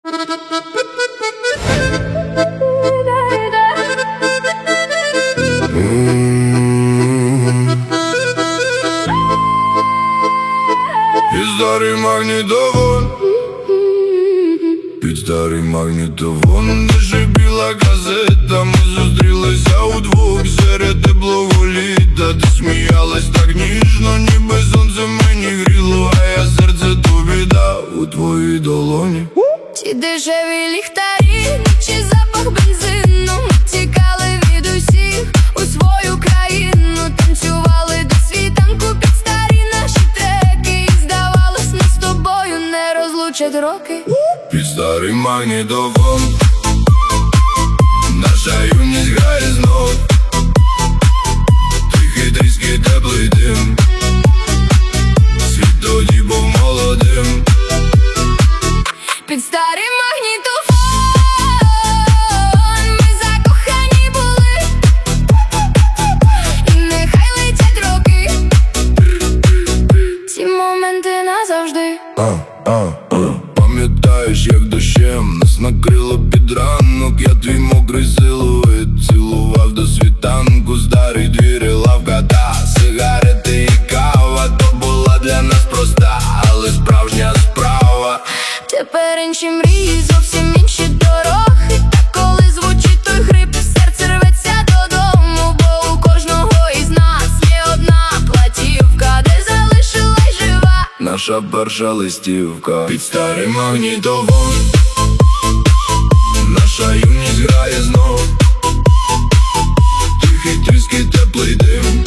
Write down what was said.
Під старий магнітофон, під старий магнітофон, де ще біла казета. Ми зустрілися удвох серед теплого літа. Ти сміялась так ніжно, ніби сонце мені гріло, а я серце тобі дав у твоїй долоні. Ті дешеві ліхтарі, чи запах бензину. Ми тікали від усіх у свою країну. Танцювали до світанку під старі наші треки. І здавалось, нас з тобою не розлучать роки. Під старий магнітофон наша юність грає знов. Тихий тріски, теплий дим. Світ тоді був молодим. Під старий магнітофон ми закохані були. І нехай летять роки, ці моменти назавжди. Пам'ятаєш, як дощем нас накрило під ранок. Я твій мокрий силует цілував до світанку. Старий двір і лавка та сигарети і кава. То була для нас проста, але справжня справа. Тепер інші мрії, зовсім інші дороги. Та коли звучить той хрип, серце рветься додому. Бо у кожного із нас є одна платівка, де залишилась жива наша перша листівка. Під старий магнітофон наша юність грає знов. Тихий тріски, теплий дим.